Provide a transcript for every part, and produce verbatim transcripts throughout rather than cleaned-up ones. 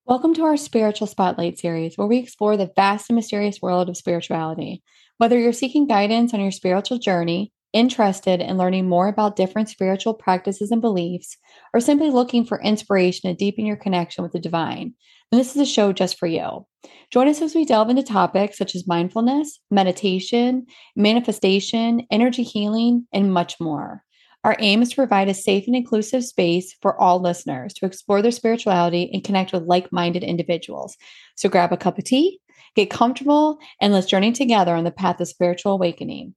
Welcome to our Spiritual Spotlight series, where we explore the vast and mysterious world of spirituality. Whether you're seeking guidance on your spiritual journey, interested in learning more about different spiritual practices and beliefs, or simply looking for inspiration to deepen your connection with the divine, then this is a show just for you. Join us as we delve into topics such as mindfulness, meditation, manifestation, energy healing, and much more. Our aim is to provide a safe and inclusive space for all listeners to explore their spirituality and connect with like-minded individuals. So grab a cup of tea, get comfortable, and let's journey together on the path of spiritual awakening.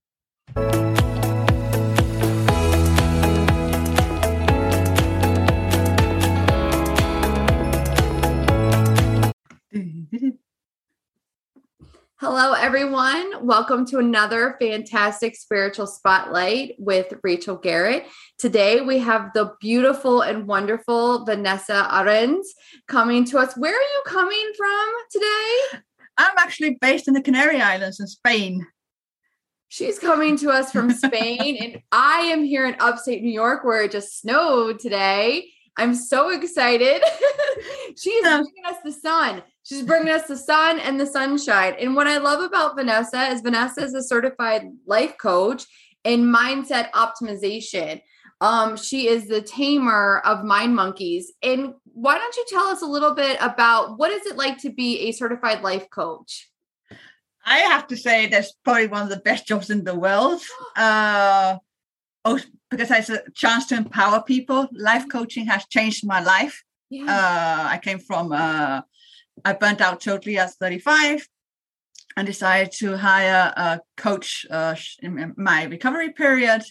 Hello, everyone. Welcome to another fantastic spiritual spotlight with Rachel Garrett. Today, we have the beautiful and wonderful Vanessa Arens coming to us. Where are you coming from today? I'm actually based in the Canary Islands in Spain. She's coming to us from Spain, and I am here in upstate New York where it just snowed today. I'm so excited. She's bringing us the sun. She's bringing us the sun and the sunshine. And what I love about Vanessa is Vanessa is a certified life coach in mindset optimization. Um, she is the tamer of mind monkeys. And why don't you tell us a little bit about what is it like to be a certified life coach? I have to say that's probably one of the best jobs in the world. Uh, oh, because it's a chance to empower people. Life coaching has changed my life. Yeah. Uh, I came from... Uh, I burnt out totally at thirty-five and decided to hire a coach uh, in my recovery period.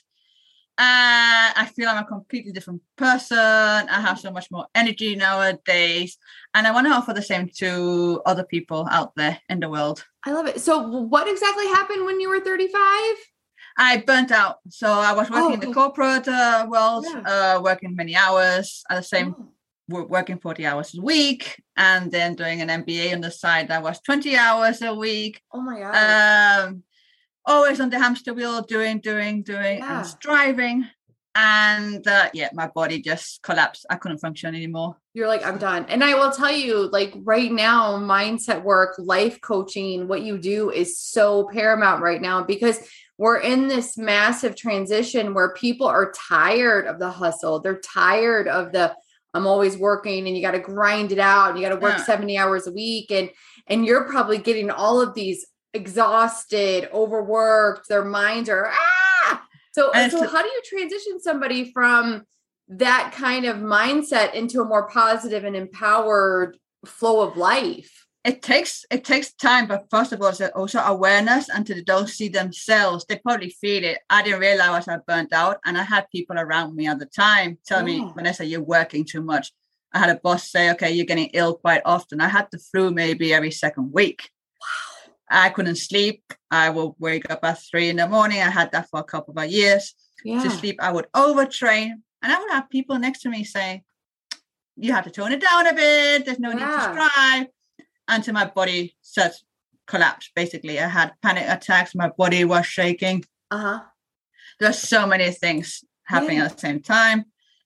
Uh, I feel I'm a completely different person. I have so much more energy nowadays. And I want to offer the same to other people out there in the world. I love it. So what exactly happened when you were thirty-five? I burnt out. So I was working oh, okay. in the corporate uh, world, yeah. uh, working many hours at the same oh. working forty hours a week, and then doing an M B A on the side that was twenty hours a week. Oh my God. Um, always on the hamster wheel, doing, doing, doing, yeah. and striving. And uh, yeah, my body just collapsed. I couldn't function anymore. You're like, I'm done. And I will tell you, like right now, mindset work, life coaching, what you do is so paramount right now because we're in this massive transition where people are tired of the hustle. They're tired of the I'm always working and you got to grind it out. And you got to work yeah. seventy hours a week. And, and you're probably getting all of these exhausted, overworked, their minds are, ah! So, so how do you transition somebody from that kind of mindset into a more positive and empowered flow of life? It takes it takes time, but first of all, it's also awareness until they don't see themselves. They probably feel it. I didn't realize I burnt out, and I had people around me at the time tell yeah. me, Vanessa, you're working too much. I had a boss say, okay, you're getting ill quite often. I had the flu maybe every second week. Wow. I couldn't sleep. I would wake up at three in the morning. I had that for a couple of years. Yeah. To sleep, I would overtrain, and I would have people next to me saying, you have to tone it down a bit. There's no yeah. need to strive. Until my body just collapsed. Basically, I had panic attacks. My body was shaking. Uh-huh. There's so many things happening yeah. at the same time.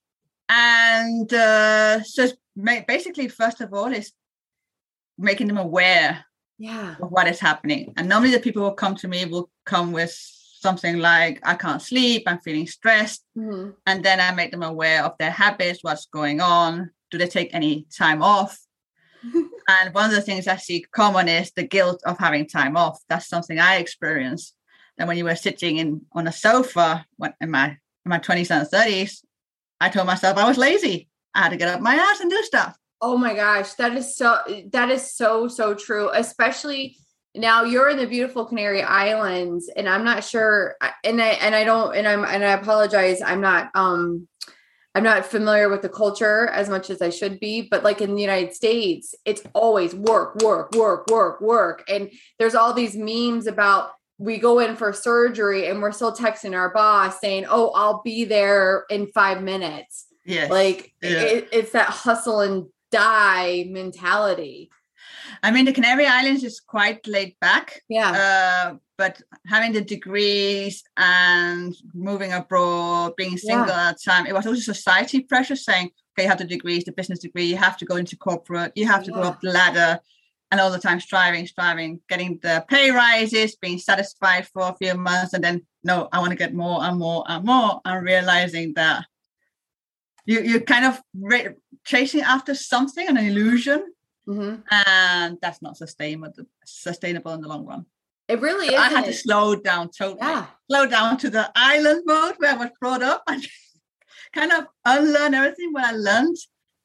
And uh, so basically, first of all, is making them aware yeah. of what is happening. And normally the people who come to me will come with something like, I can't sleep, I'm feeling stressed. Mm-hmm. And then I make them aware of their habits, what's going on. Do they take any time off? And one of the things I see common is the guilt of having time off. That's something I experienced. And when you were sitting in on a sofa when, in my in my twenties and thirties, I told myself I was lazy. I had to get up my ass and do stuff. Oh my gosh, that is so that is so so true. Especially now you're in the beautiful Canary Islands, and I'm not sure. And I and I don't and I'm and I apologize. I'm not um. I'm not familiar with the culture as much as I should be, but like in the United States, it's always work, work, work, work, work. And there's all these memes about we go in for surgery and we're still texting our boss saying, oh, I'll be there in five minutes. Yes. Like yeah. it, it's that hustle and die mentality. I mean, the Canary Islands is quite laid back. Yeah. Uh, but having the degrees and moving abroad, being single yeah. at the time, it was also society pressure saying, okay, you have the degrees, the business degree, you have to go into corporate, you have to Yeah. go up the ladder, and all the time striving, striving, getting the pay rises, being satisfied for a few months, and then, no, I want to get more and more and more, and realizing that you, you're kind of re- chasing after something, an illusion, mm-hmm. and that's not sustainable, sustainable in the long run. It really is. I had to slow down totally. Yeah. Slow down to the island mode where I was brought up and kind of unlearn everything what I learned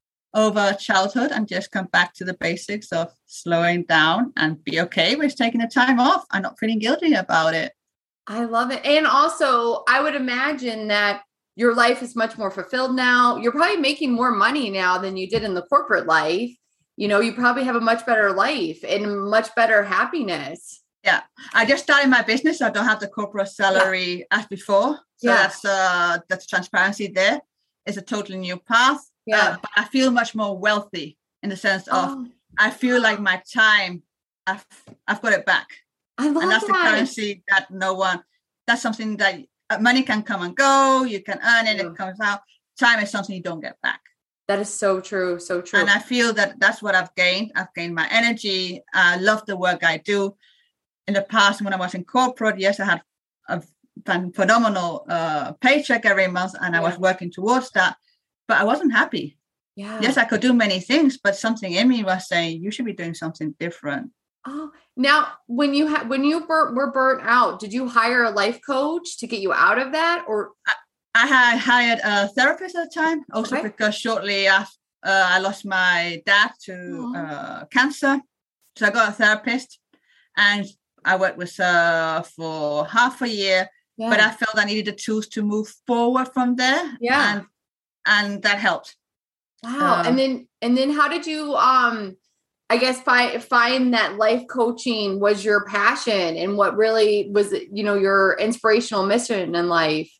over childhood and just come back to the basics of slowing down and be okay with taking the time off and not feeling guilty about it. I love it. And also, I would imagine that your life is much more fulfilled now. You're probably making more money now than you did in the corporate life. You know, you probably have a much better life and much better happiness. Yeah. I just started my business. So I don't have the corporate salary yeah. as before. So yeah. that's uh, that's transparency there. It's a totally new path. Yeah. Uh, but I feel much more wealthy in the sense of oh. I feel like my time, I've, I've got it back. I love and that's that. the currency that no one, that's something that uh, money can come and go. You can earn it, yeah. it comes out. Time is something you don't get back. That is so true. So true. And I feel that that's what I've gained. I've gained my energy. I love the work I do. In the past, when I was in corporate, yes, I had a phenomenal uh, paycheck every month and yeah. I was working towards that, but I wasn't happy. Yeah. Yes, I could do many things, but something in me was saying, you should be doing something different. Oh, now when you ha- when you bur- were burnt out, did you hire a life coach to get you out of that? Or I, I had hired a therapist at the time, also okay. because shortly after uh, I lost my dad to uh, cancer. So I got a therapist and I worked with her for half a year, yeah. but I felt I needed the tools to move forward from there. Yeah. And, and that helped. Wow. Uh, and then, and then how did you, um, I guess, find, find that life coaching was your passion and what really was, you know, your inspirational mission in life?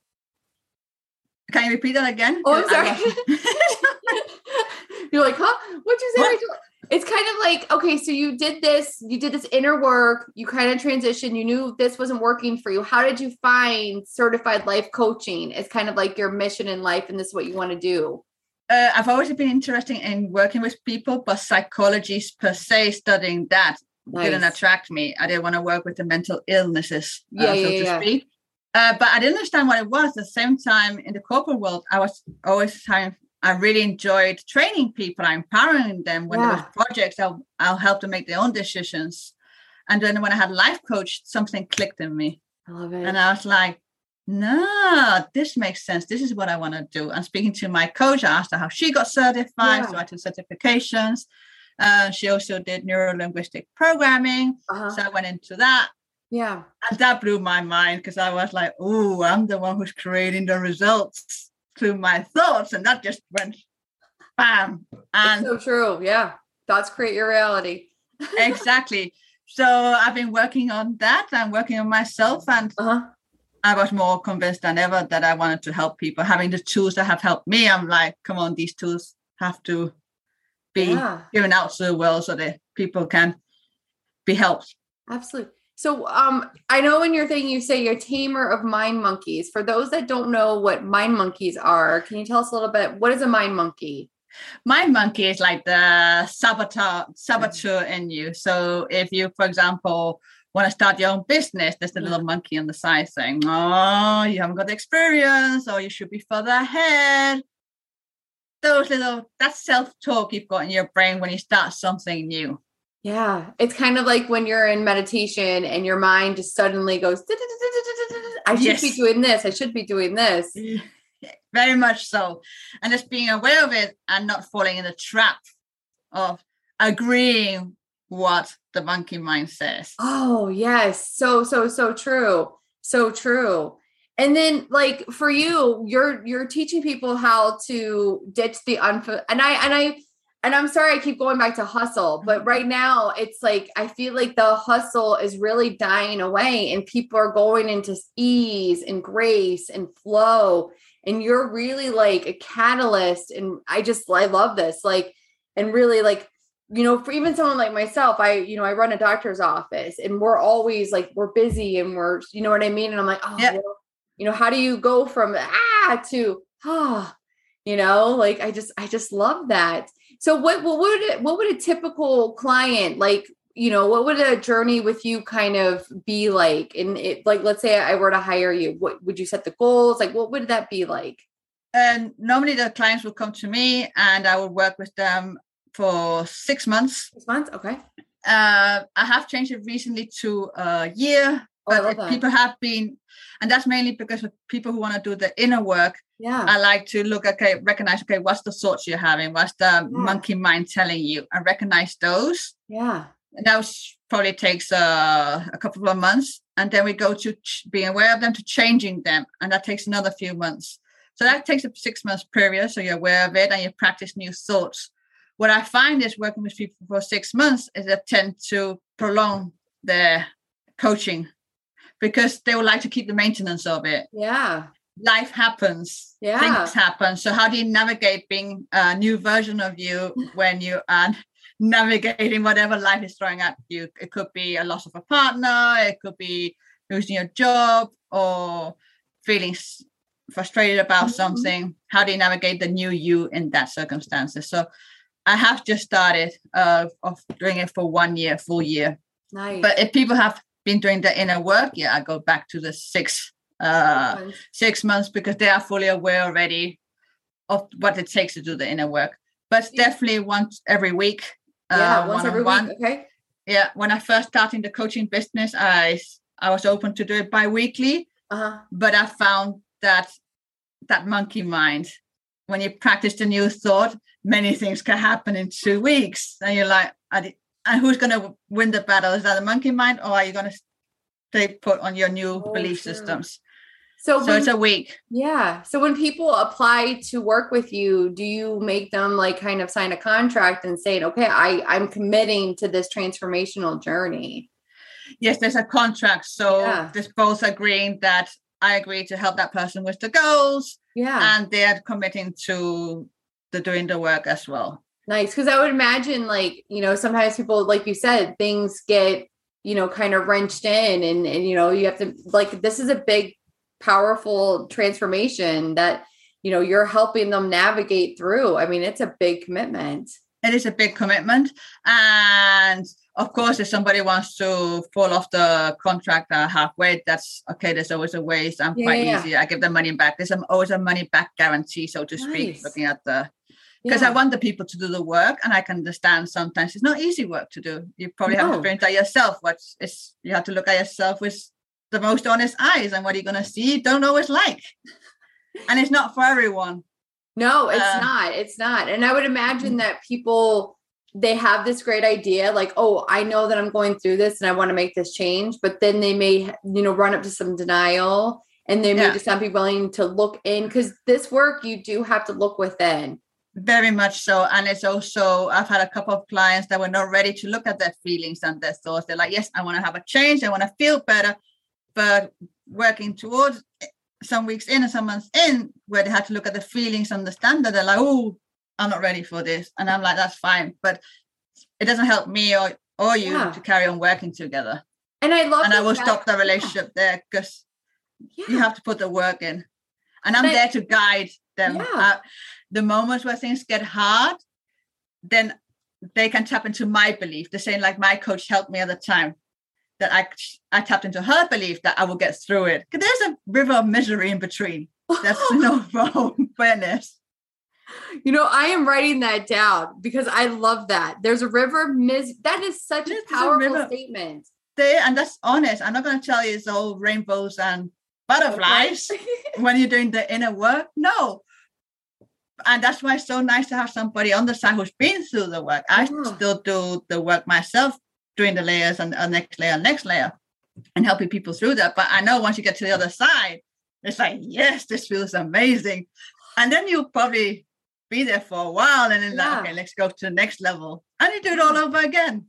Can you repeat that again? Oh, I'm sorry. You're like, huh? What'd you say, what? Rachel? It's kind of like, okay, so you did this, you did this inner work, you kind of transitioned, you knew this wasn't working for you. How did you find certified life coaching? It's kind of like your mission in life and this is what you want to do. Uh, I've always been interested in working with people, but psychology per se, studying that nice. Didn't attract me. I didn't want to work with the mental illnesses, yeah, uh, yeah, so yeah, to yeah. speak. Uh, but I didn't understand what it was. At the same time, in the corporate world, I was always trying I really enjoyed training people, empowering them. When yeah. there was projects, I'll, I'll help them make their own decisions. And then when I had a life coach, something clicked in me. I love it. And I was like, no, this makes sense. This is what I want to do. And speaking to my coach, I asked her how she got certified. Yeah. So I took certifications. Uh, she also did neuro-linguistic programming. Uh-huh. So I went into that. Yeah. And that blew my mind because I was like, oh, I'm the one who's creating the results through my thoughts, and that just went bam. And it's so true. Yeah. Thoughts create your reality. Exactly. So I've been working on that. I'm working on myself, and uh-huh. I was more convinced than ever that I wanted to help people. Having the tools that have helped me, I'm like, come on, these tools have to be yeah. given out to the world so that people can be helped. Absolutely. So um, I know in your thing, you say you're a tamer of mind monkeys. For those that don't know what mind monkeys are, can you tell us a little bit? What is a mind monkey? Mind monkey is like the saboteur, saboteur mm-hmm. in you. So if you, for example, want to start your own business, there's a little monkey on the side saying, oh, you haven't got the experience, or you should be further ahead. Those little, that self-talk you've got in your brain when you start something new. Yeah. It's kind of like when you're in meditation and your mind just suddenly goes, I should yes. be doing this. I should be doing this. Very much so. And just being aware of it and not falling in the trap of agreeing what the monkey mind says. Oh, yes. So, so, so true. So true. And then like for you, you're, you're teaching people how to ditch the unfulfilled. And I, and I, And I'm sorry, I keep going back to hustle, but right now it's like, I feel like the hustle is really dying away and people are going into ease and grace and flow. And you're really like a catalyst. And I just, I love this. Like, and really like, you know, for even someone like myself, I, you know, I run a doctor's office and we're always like, we're busy and we're, you know what I mean? And I'm like, oh, yep. well, you know, how do you go from ah to ah? you know, like, I just, I just love that. So what, what would, it, what would a typical client, like, you know, what would a journey with you kind of be like? And it, like, let's say I were to hire you, what would you set the goals? Like, what would that be like? And normally the clients will come to me and I will work with them for six months. Six months. Okay. Uh, I have changed it recently to a year, oh, but if people have been, and that's mainly because of people who want to do the inner work. Yeah. I like to look, okay, recognize, okay, what's the thoughts you're having? What's the yeah. monkey mind telling you? And recognize those. Yeah. And that probably takes uh, a couple of months. And then we go to ch- being aware of them to changing them. And that takes another few months. So that takes a six months period. So you're aware of it and you practice new thoughts. What I find is working with people for six months is they tend to prolong their coaching because they would like to keep the maintenance of it. Yeah. Life happens. Yeah. Things happen. So how do you navigate being a new version of you when you are navigating whatever life is throwing at you? It could be a loss of a partner, it could be losing your job or feeling frustrated about mm-hmm. something. How do you navigate the new you in that circumstances? So I have just started uh, of doing it for one year, full year. Nice. But if people have been doing the inner work, yeah, I go back to the six uh six, six months because they are fully aware already of what it takes to do the inner work. But yeah. definitely once every week. Yeah, uh, once every week. Okay. Yeah, when I first started the coaching business, I I was open to do it bi-weekly. Uh-huh. But I found that that monkey mind, when you practice the new thought, many things can happen in two weeks. And you're like, and who's going to win the battle? Is that the monkey mind, or are you going to stay put on your new oh, belief sure. systems? So, so when, it's a week. Yeah. So when people apply to work with you, do you make them like kind of sign a contract and say, okay, I, I'm committing to this transformational journey? Yes, there's a contract. So yeah. there's both agreeing that I agree to help that person with the goals. Yeah. And they're committing to the doing the work as well. Nice. Because I would imagine, like, you know, sometimes people, like you said, things get, you know, kind of wrenched in and, and, you know, you have to, like, this is a big, powerful transformation that, you know, you're helping them navigate through. I mean, it's a big commitment. It is a big commitment. And of course, if somebody wants to fall off the contract uh, halfway, that's okay. There's always a way. So I'm yeah, quite yeah. easy. I give them money back. There's always a money back guarantee, so to speak, nice. Looking at the, because yeah. I want the people to do the work, and I can understand sometimes it's not easy work to do. You probably no. have experienced that yourself. What's it's you have to look at yourself with the most honest eyes, and what you're going to see you don't always like. And it's not for everyone. No, it's um, not. It's not. And I would imagine that people, they have this great idea, like, oh, I know that I'm going through this and I want to make this change. But then they may, you know, run up to some denial, and they may yeah. just not be willing to look in, because this work, you do have to look within. Very much so. And it's also, I've had a couple of clients that were not ready to look at their feelings and their thoughts. They're like, yes, I want to have a change. I want to feel better. But working towards some weeks in and some months in, where they had to look at the feelings, understand that, they're like, oh, I'm not ready for this. And I'm like, that's fine. But it doesn't help me or, or you yeah. to carry on working together. And I love And I will fact- stop the relationship yeah. there, because yeah. you have to put the work in. And I'm and there I, to guide them. Yeah. Uh, the moments where things get hard, then they can tap into my belief. The same like my coach helped me at the time, that I, I tapped into her belief that I will get through it. Because there's a river of misery in between. That's no awareness. You know, I am writing that down because I love that. There's a river of misery. That is such there's a powerful a statement. There, and that's honest. I'm not going to tell you it's all rainbows and butterflies okay. when you're doing the inner work. No. And that's why it's so nice to have somebody on the side who's been through the work. I yeah. still do the work myself, doing the layers and uh, next layer, next layer, and helping people through that. But I know once you get to the other side, it's like, yes, this feels amazing. And then you'll probably be there for a while, and then yeah. like, okay, let's go to the next level. And you do it all over again.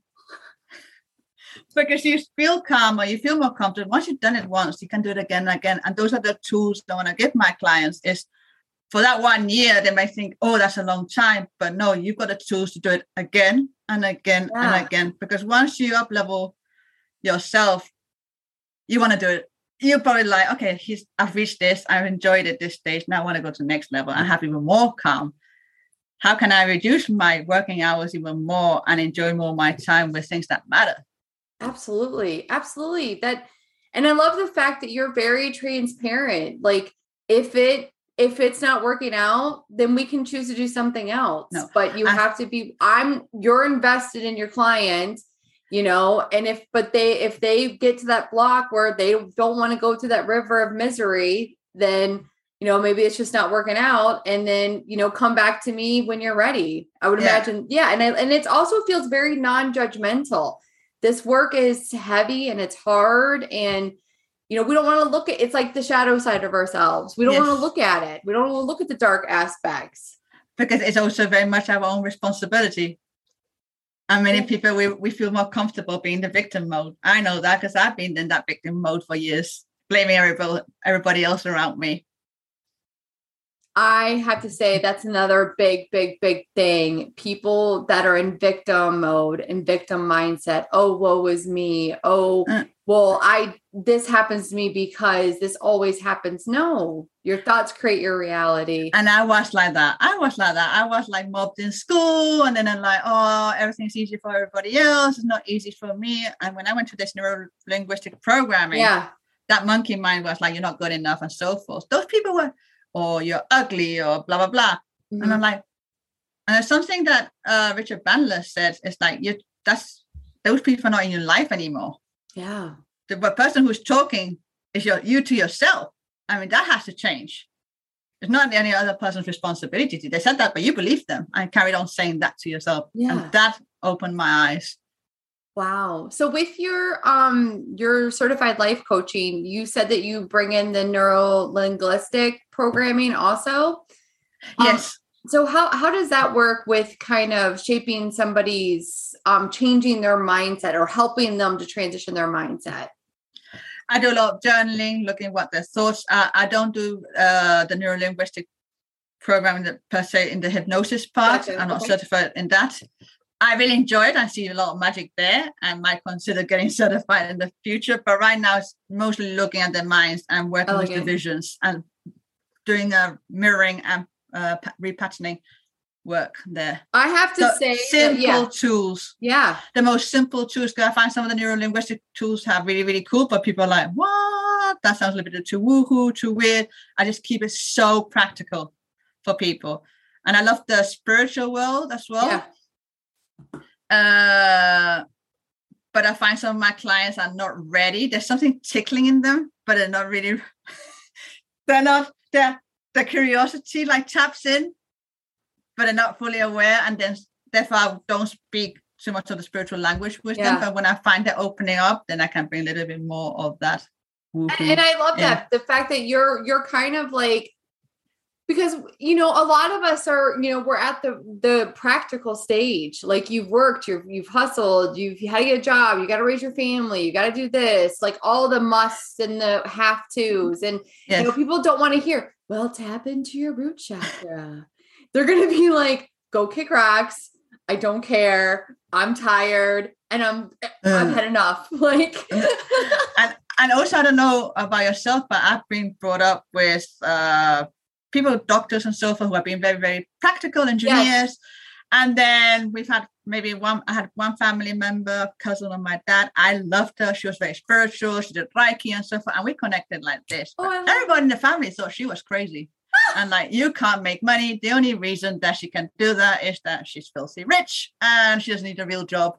Because you feel calmer, you feel more confident. Once you've done it once, you can do it again and again. And those are the tools I want to give my clients, is for that one year, they might think, oh, that's a long time. But no, you've got the tools to do it again and again yeah. and again. Because once you up level yourself, you want to do it you're probably like, okay, he's I've reached this, I've enjoyed it this stage. Now I want to go to the next level and have even more calm. How can I reduce my working hours even more and enjoy more of my time with things that matter? Absolutely. Absolutely. That, and I love the fact that you're very transparent. Like if it, if it's not working out, then we can choose to do something else. No, but you I, have to be, I'm, you're invested in your client, you know, and if, but they, if they get to that block where they don't want to go to that river of misery, then, you know, maybe it's just not working out. And then, you know, come back to me when you're ready. I would yeah. imagine. Yeah. And I, and it also feels very non-judgmental. This work is heavy and it's hard. And, you know, we don't want to look at, it's like the shadow side of ourselves. We don't yes. want to look at it. We don't want to look at the dark aspects. Because it's also very much our own responsibility. And many people, we, we feel more comfortable being the victim mode. I know that because I've been in that victim mode for years, blaming everybody, everybody else around me. I have to say that's another big, big, big thing. People that are in victim mode and victim mindset. Oh, woe is me. Oh, uh, well, I, this happens to me because this always happens. No, your thoughts create your reality. And I was like that. I was like that. I was like mobbed in school. And then I'm like, oh, everything's easy for everybody else. It's not easy for me. And when I went to this neuro-linguistic programming, yeah, that monkey mind was like, you're not good enough and so forth. Those people were, or you're ugly or blah, blah, blah. Mm-hmm. And I'm like, and there's something that uh, Richard Bandler said, it's like, you that's, those people are not in your life anymore. Yeah. The person who's talking is your, you to yourself. I mean, that has to change. It's not any other person's responsibility. They said that, but you believe them and carried on saying that to yourself. Yeah. And that opened my eyes. Wow. So with your um your certified life coaching, you said that you bring in the neuro-linguistic programming also? Yes. Um, so how how does that work with kind of shaping somebody's um changing their mindset or helping them to transition their mindset? I do a lot of journaling, looking at what their thoughts are. I don't do uh, the neuro-linguistic programming per se in the hypnosis part. Gotcha. I'm not okay. certified in that. I really enjoy it. I see a lot of magic there. I might consider getting certified in the future, but right now it's mostly looking at their minds and working with the visions and doing a mirroring and uh, repatterning work there. I have to so say simple that, yeah. tools. Yeah. The most simple tools, because I find some of the neuro-linguistic tools are really, really cool, but people are like, what? That sounds a little bit too woohoo, too weird. I just keep it so practical for people. And I love the spiritual world as well. Yeah. Uh, but I find some of my clients are not ready. There's something tickling in them, but they're not really, they're not, they're, the curiosity like taps in, but they're not fully aware. And then therefore I don't speak too much of the spiritual language with yeah. them. But when I find they're opening up, then I can bring a little bit more of that. And, and I love yeah. that. The fact that you're, you're kind of like, because, you know, a lot of us are, you know, we're at the, the practical stage. Like you've worked, you've, you've hustled, you've you had to get a job, you got to raise your family, you got to do this, like all the musts and the have tos. And, yes. you know, people don't want to hear, well, tap into your root chakra. They're going to be like, go kick rocks. I don't care. I'm tired. And I'm, I've had enough. Like, and, and also, I don't know about yourself, but I've been brought up with, uh, people, doctors and so forth, who have been very, very practical engineers. Yes. And then we've had maybe one, I had one family member, cousin of my dad. I loved her. She was very spiritual. She did Reiki and so forth. And we connected like this. Oh, everybody in the family thought she was crazy. And like, you can't make money. The only reason that she can do that is that she's filthy rich and she doesn't need a real job.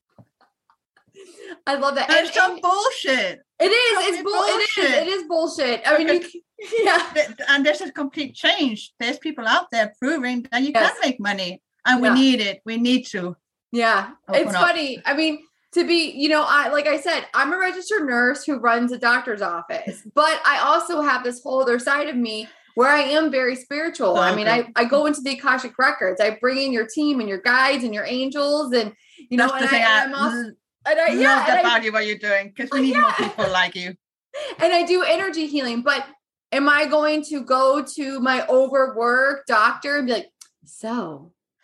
I love that. And, it's some bullshit. It is. It's bull- bullshit. It is. It is bullshit. I mean, you, yeah. And there's a complete change. There's people out there proving that you yes. can make money, and we yeah. need it. We need to. Yeah, it's up. Funny. I mean, to be, you know, I like I said, I'm a registered nurse who runs a doctor's office, but I also have this whole other side of me where I am very spiritual. Okay. I mean, I, I go into the Akashic records. I bring in your team and your guides and your angels, and you know, That's and, the I, thing I, and I'm also. And I yeah, love about I, you what you're doing because we need yeah. more people like you. And I do energy healing, but am I going to go to my overworked doctor and be like, so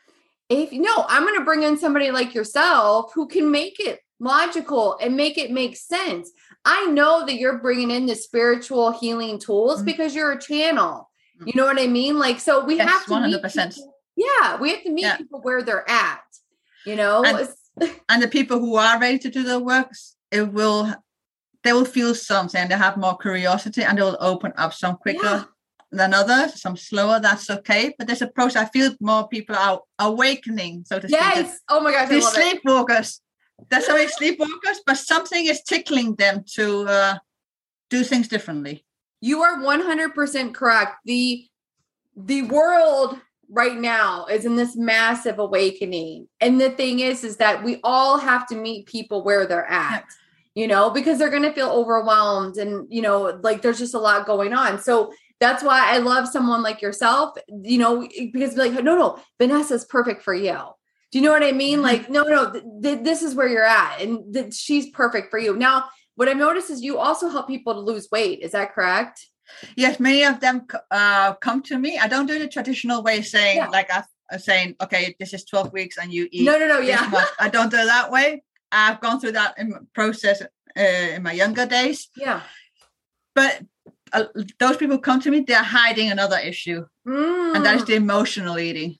if no, I'm going to bring in somebody like yourself who can make it logical and make it make sense. I know that you're bringing in the spiritual healing tools mm-hmm. because you're a channel. You know what I mean? Like, so we yes, have to one hundred percent. Meet people, yeah, we have to meet yeah. people where they're at, you know? And, and the people who are ready to do the works, it will, they will feel something and they have more curiosity and they will open up some quicker yeah. than others, some slower. That's okay. But there's a process. I feel more people are awakening, so to speak. Yes. Oh my gosh. These sleepwalkers. There's so many sleepwalkers, but something is tickling them to uh, do things differently. You are one hundred percent correct. The, the world right now is in this massive awakening. And the thing is, is that we all have to meet people where they're at, yes. you know, because they're going to feel overwhelmed and, you know, like there's just a lot going on. So that's why I love someone like yourself, you know, because like, no, no, Vanessa's perfect for you. Do you know what I mean? Like, no, no, th- th- this is where you're at and th- she's perfect for you. Now, what I've noticed is you also help people to lose weight. Is that correct? Yes, many of them uh, come to me. I don't do the traditional way saying, yeah. like, I'm saying, okay, this is twelve weeks and you eat. No, no, no, yeah. Much. I don't do it that way. I've gone through that in process uh, in my younger days. Yeah. But uh, those people come to me, they're hiding another issue. Mm. And that is the emotional eating.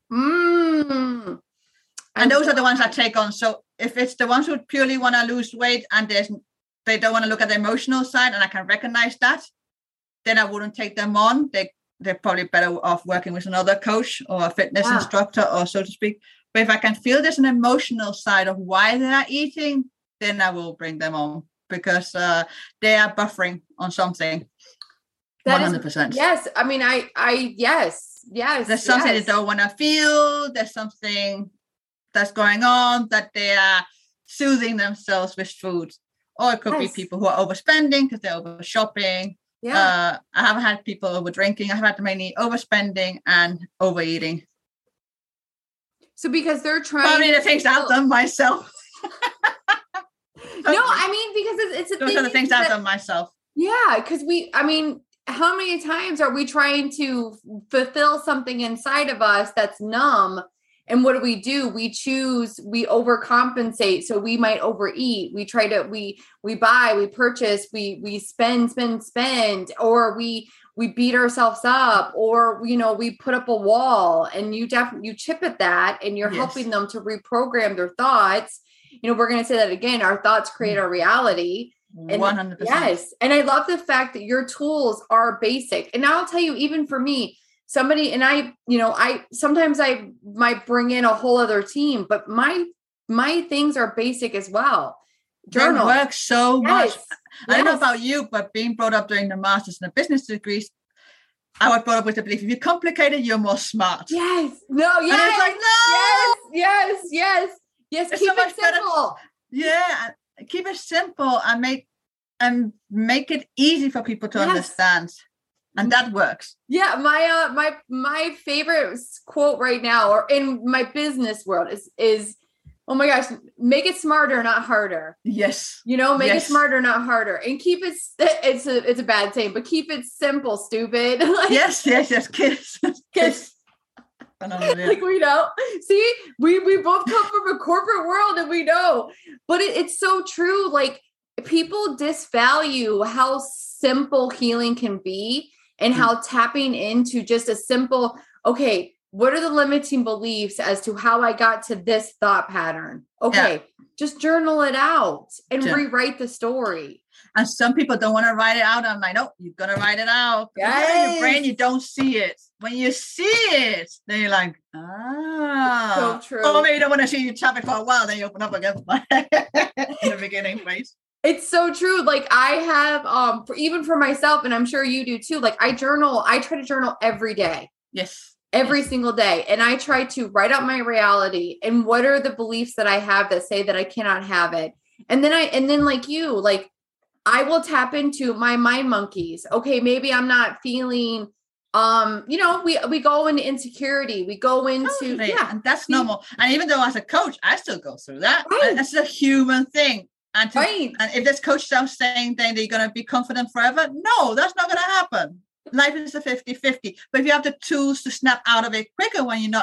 Mm. And those are the ones I take on. So if it's the ones who purely want to lose weight and there's they don't want to look at the emotional side and I can recognize that, then I wouldn't take them on. They, they're probably better off working with another coach or a fitness yeah. instructor or so to speak. But if I can feel there's an emotional side of why they're not eating, then I will bring them on because uh, they are buffering on something. That one hundred percent. Is, yes. I mean, I, I, yes, yes. There's something yes. they don't want to feel. There's something that's going on that they are soothing themselves with food. Or it could yes. be people who are overspending because they're over shopping. Yeah. Uh, I haven't had people over drinking. I have had mainly overspending and overeating. So because they're trying Probably the things I've done myself. No, I mean, because it's, it's a Those thing are the things that, I've done myself. Yeah, because we, I mean, how many times are we trying to fulfill something inside of us that's numb? And what do we do? We choose, we overcompensate. So we might overeat. We try to, we, we buy, we purchase, we, we spend, spend, spend, or we, we beat ourselves up, or, you know, we put up a wall and you definitely, you chip at that and you're yes. helping them to reprogram their thoughts. You know, we're going to say that again, our thoughts create our reality. And one hundred percent. Yes. And I love the fact that your tools are basic. And I'll tell you, even for me, somebody, and I, you know, I, sometimes I might bring in a whole other team, but my, my things are basic as well. Journal. They work so yes. much. Yes. I don't know about you, but being brought up during the masters and the business degrees, I was brought up with the belief, if you complicate it, you're more smart. Yes. No, yes. And it's like, no. Yes, yes, yes. Yes, it's keep so it simple. Better. Yeah. Keep it simple and make, and make it easy for people to yes. understand. And that works. Yeah, my uh, my my favorite quote right now, or in my business world, is is oh my gosh, make it smarter, not harder. Yes, you know, make yes. it smarter, not harder, and keep it. It's a it's a bad saying, but keep it simple, stupid. Like, yes, yes, yes, kiss, kiss. Like we know. See, we we both come from a corporate world, and we know. But it, it's so true. Like people disvalue how simple healing can be. And how tapping into just a simple, okay, what are the limiting beliefs as to how I got to this thought pattern? Okay, yeah. just journal it out and yeah. rewrite the story. And some people don't want to write it out. I'm like, no, you're going to write it out. Yes. In your brain, you don't see it. When you see it, then you're like, ah. So true. Or maybe you don't want to see you tap it for a while, then you open up again in the beginning phase. It's so true. Like I have, um, for even for myself, and I'm sure you do too. Like I journal, I try to journal every day. Yes. Every yes. single day. And I try to write out my reality and what are the beliefs that I have that say that I cannot have it. And then I, and then like you, like I will tap into my mind monkeys. Okay. Maybe I'm not feeling, um, you know, we, we go into insecurity. We go into, totally. yeah. And that's normal. And even though as a coach, I still go through that. Right. That's a human thing. And, to, right. and if this coach is saying that you're going to be confident forever, no, that's not going to happen. Life is a fifty-fifty. But if you have the tools to snap out of it quicker when you're not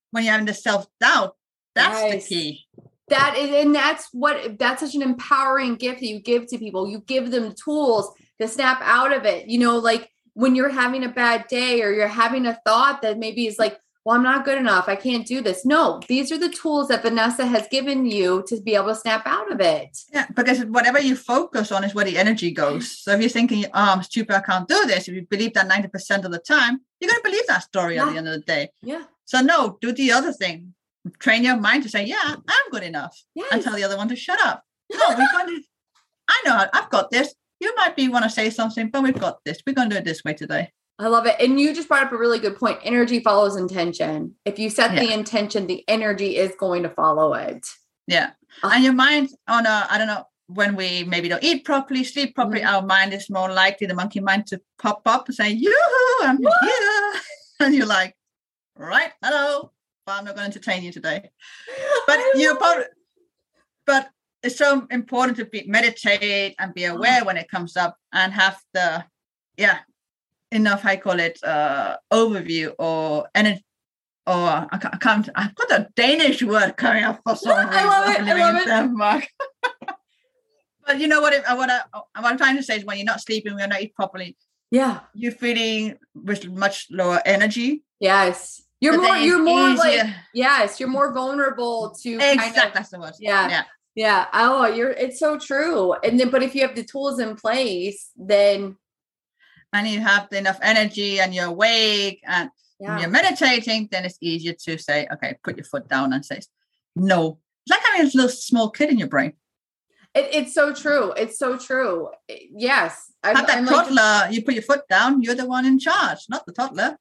when you're having the self-doubt, that's Yes. the key. That is, and that's what, that's such an empowering gift that you give to people. You give them tools to snap out of it. You know, like when you're having a bad day or you're having a thought that maybe is like, well, I'm not good enough, I can't do this. No, these are the tools that Vanessa has given you to be able to snap out of it. Yeah, because whatever you focus on is where the energy goes. So if you're thinking, oh, I'm stupid, I can't do this, if you believe that ninety percent of the time, you're going to believe that story yeah. at the end of the day. Yeah. So no, do the other thing. Train your mind to say, yeah, I'm good enough. Yes. And tell the other one to shut up. No, we're going to, I know, I've got this. You might be want to say something, but we've got this. We're going to do it this way today. I love it. And you just brought up a really good point. Energy follows intention. If you set yeah. the intention, the energy is going to follow it. Yeah. Uh, and your mind on a, I don't know, when we maybe don't eat properly, sleep properly, mm-hmm. our mind is more likely, the monkey mind, to pop up and say, yoo-hoo, I'm Woo! Here. And you're like, right, hello. But I'm not going to entertain you today. But you probably, but it's so important to be meditate and be aware when it comes up and have the, yeah, enough, I call it uh, overview or energy, or I can't, I can't, I've got a Danish word coming up for some reason. I love it. Living I love in it. Denmark. But you know what, it, what, I, what I'm trying to say is when you're not sleeping, when you're not eating properly, yeah, you're feeling with much lower energy. Yes. You're but more, you're more easier. like, yes, you're more vulnerable to exactly, kind of, that's the word. Yeah. Yeah. Yeah. Oh, you're, it's so true. And then, but if you have the tools in place, then. And you have enough energy and you're awake and yeah. you're meditating, then it's easier to say, okay, put your foot down and say, no. It's like having a little small kid in your brain. It, it's so true. It's so true. Yes. I'm, have that I'm toddler, like, you put your foot down, you're the one in charge, not the toddler.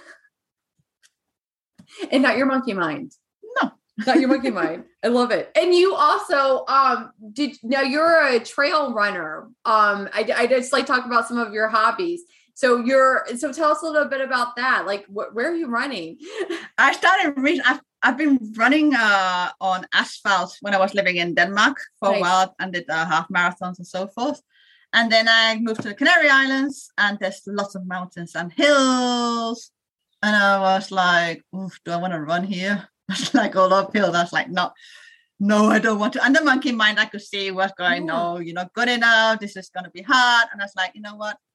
And not your monkey mind. No. Not your monkey mind. I love it. And you also, um, did now you're a trail runner. Um, I, I just like talk about some of your hobbies. So you're, so tell us a little bit about that. Like, wh- where are you running? I started reading, I've, I've been running uh, on asphalt when I was living in Denmark for nice. a while and did uh, half marathons and so forth. And then I moved to the Canary Islands and there's lots of mountains and hills. And I was like, oof, do I want to run here? It's like all uphill. I was like, no, no, I don't want to. And the monkey mind, I could see was going, yeah. no, you're not good enough. This is going to be hard. And I was like, you know what?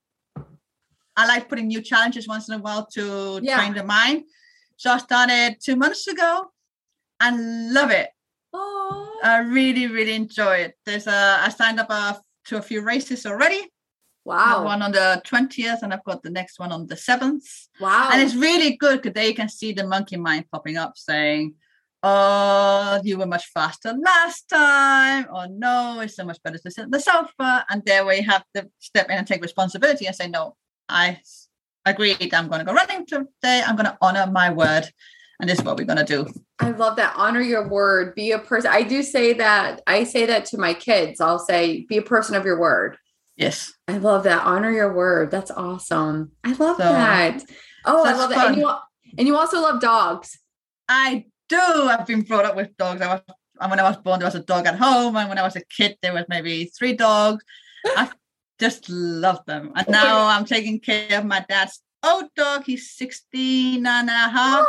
I like putting new challenges once in a while to yeah. train the mind. So I started two months ago and love it. Oh. I really, really enjoy it. There's a, I signed up uh, to a few races already. Wow. One on the twentieth and I've got the next one on the seventh. Wow. And it's really good because they can see the monkey mind popping up saying, oh, you were much faster last time. Or no, it's so much better to sit on the sofa. And there we have to step in and take responsibility and say, no, I agreed. I'm going to go running today. I'm going to honor my word. And this is what we're going to do. I love that. Honor your word. Be a person. I do say that. I say that to my kids. I'll say, be a person of your word. Yes. I love that. Honor your word. That's awesome. I love so, that. Oh, I love it. And you, and you also love dogs. I do. I've been brought up with dogs. I was, and when I was born, there was a dog at home. And when I was a kid, there was maybe three dogs. I just love them. And now I'm taking care of my dad's old dog. He's sixteen and a half.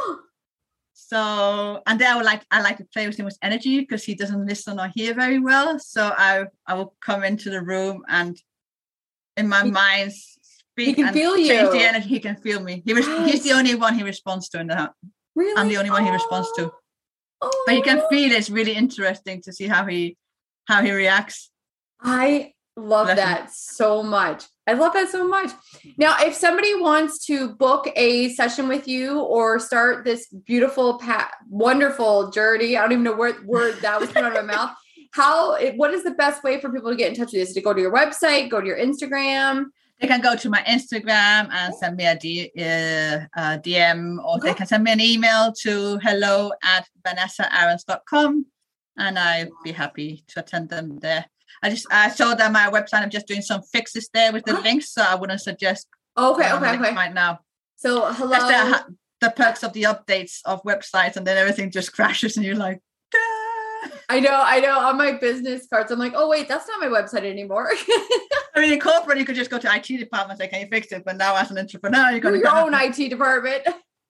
So, and then I would like, I like to play with him with energy because he doesn't listen or hear very well. So I, I will come into the room and in my he, mind speak he can and feel change you. the energy. He can feel me. He was, yes. He's the only one he responds to in the house. Really? I'm the only one oh. he responds to. Oh. But you can feel it's really interesting to see how he, how he reacts. I love Bless that him. so much. I love that so much. Now, if somebody wants to book a session with you or start this beautiful, pa- wonderful journey, I don't even know where word that was put out of my mouth. How, what is the best way for people to get in touch with you? Is it to go to your website, go to your Instagram? They can go to my Instagram and send me a D, uh, uh, D M, or okay. they can send me an email to hello at vanessa aarons dot com, and I'd be happy to attend them there. I just I saw that my website. I'm just doing some fixes there with the links, so I wouldn't suggest. Okay, okay, okay. Right now. So hello. That's the, the perks of the updates of websites, and then everything just crashes, and you're like, Dah. I know, I know. On my business cards, I'm like, oh wait, that's not my website anymore. I mean, in corporate, you could just go to I T department and say, can you fix it? But now, as an entrepreneur, you're going to your own I T department.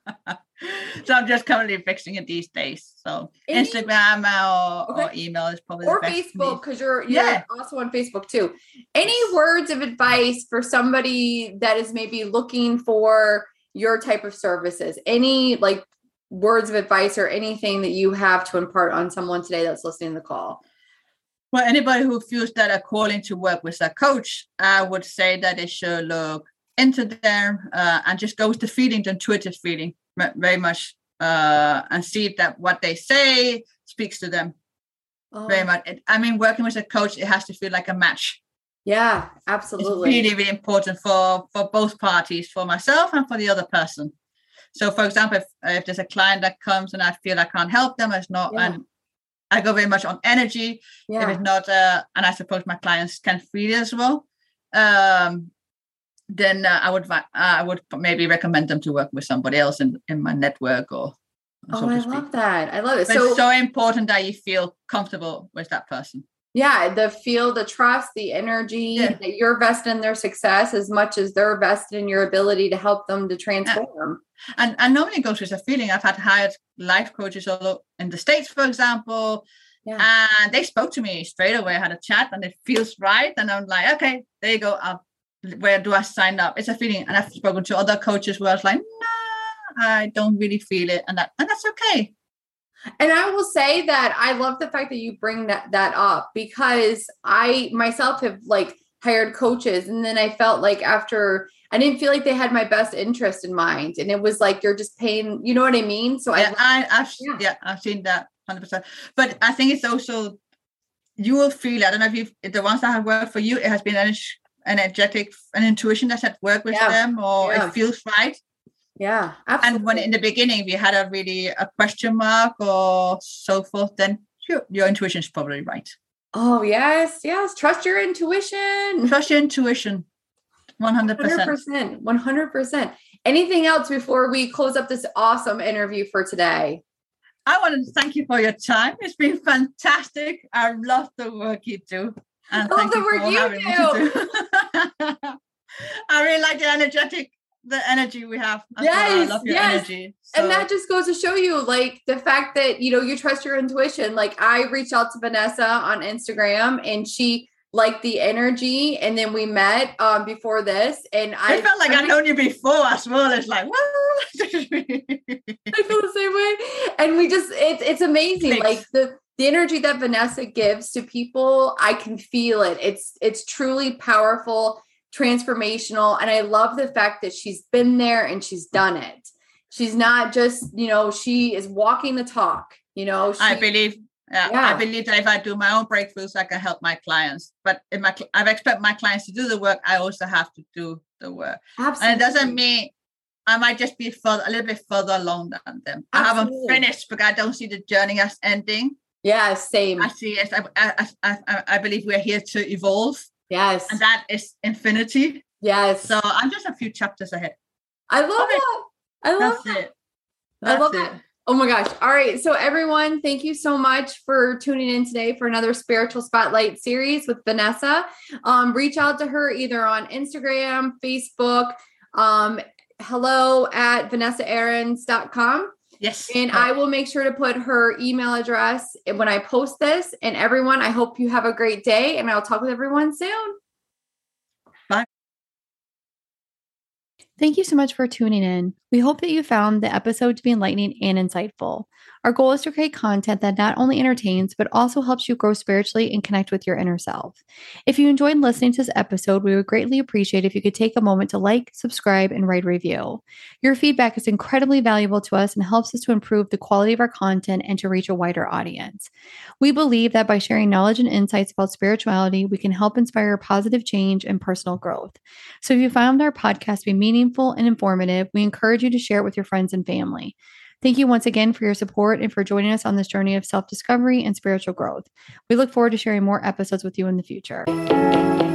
So I'm just currently fixing it these days. So Any, Instagram or, okay. or email is probably or the best Facebook, because you're you're yeah. also on Facebook too. Any words of advice for somebody that is maybe looking for your type of services? Any like words of advice or anything that you have to impart on someone today that's listening to the call? Well, anybody who feels that are calling to work with a coach, I would say that they should look into them uh, and just go with the feeling, the intuitive feeling, very much, uh, and see if that what they say speaks to them. Oh. Very much. It, I mean, working with a coach, it has to feel like a match. Yeah, absolutely. It's really, really important for, for both parties, for myself and for the other person. So, for example, if, if there's a client that comes and I feel I can't help them, it's not, yeah. and I go very much on energy. Yeah. If it's not, uh, and I suppose my clients can feel it as well. Um, then uh, I would uh, I would maybe recommend them to work with somebody else in, in my network or. Oh, so I love that! I love it. But so it's so important that you feel comfortable with that person. Yeah, the feel, the trust, the energy, yeah. that you're vested in their success as much as they're vested in your ability to help them to transform. And and normally goes with a feeling. I've had hired life coaches all in the States, for example, yeah. and they spoke to me straight away. I had a chat and it feels right. And I'm like, okay, there you go. I'll, where do I sign up? It's a feeling. And I've spoken to other coaches where I was like, no, I don't really feel it. And that and that's okay. And I will say that I love the fact that you bring that, that up, because I myself have like hired coaches. And then I felt like after I didn't feel like they had my best interest in mind. And it was like, you're just paying, you know what I mean? So yeah, I, I I've, yeah. yeah, I've seen that one hundred percent. But I think it's also, you will feel, I don't know if you the ones that have worked for you, it has been an energetic, an intuition that's at work with yeah. them, or yeah. it feels right. Yeah, absolutely. And when in the beginning we had a really a question mark or so forth, then your, your intuition is probably right. Oh, yes, yes. Trust your intuition. Trust your intuition. one hundred percent. one hundred percent. one hundred percent. Anything else before we close up this awesome interview for today? I want to thank you for your time. It's been fantastic. I love the work you do. And love thank the you work for you having do. Me to do. I really like the energetic the energy we have. That's yes, I love your yes. energy. So. And that just goes to show you, like, the fact that, you know, you trust your intuition. Like, I reached out to Vanessa on Instagram and she liked the energy. And then we met um, before this. And I, I felt like I I've known you before as well. It's like, whoa. I feel the same way. And we just, it's, it's amazing. Thanks. Like the, the energy that Vanessa gives to people, I can feel it. It's, it's truly powerful, transformational. And I love the fact that she's been there and she's done it. She's not just, you know, she is walking the talk, you know. She, I believe, yeah, yeah. I believe that if I do my own breakthroughs, I can help my clients. But if my, I expect my clients to do the work, I also have to do the work. Absolutely. And it doesn't mean I might just be further, a little bit further along than them. Absolutely. I haven't finished because I don't see the journey as ending. Yeah, same. I see it. I, I, I, I believe we're here to evolve. Yes. And that is infinity. Yes. So I'm just a few chapters ahead. I love okay. it. I love That's that. it. That's I love it. that. Oh my gosh. All right. So everyone, thank you so much for tuning in today for another Spiritual Spotlight series with Vanessa. Um, reach out to her either on Instagram, Facebook, um, hello at vanessa aarons dot com. Yes. And I will make sure to put her email address when I post this. And everyone, I hope you have a great day and I'll talk with everyone soon. Bye. Thank you so much for tuning in. We hope that you found the episode to be enlightening and insightful. Our goal is to create content that not only entertains, but also helps you grow spiritually and connect with your inner self. If you enjoyed listening to this episode, we would greatly appreciate if you could take a moment to like, subscribe, and write a review. Your feedback is incredibly valuable to us and helps us to improve the quality of our content and to reach a wider audience. We believe that by sharing knowledge and insights about spirituality, we can help inspire positive change and personal growth. So if you found our podcast to be meaningful and informative, we encourage you to share it with your friends and family. Thank you once again for your support and for joining us on this journey of self-discovery and spiritual growth. We look forward to sharing more episodes with you in the future.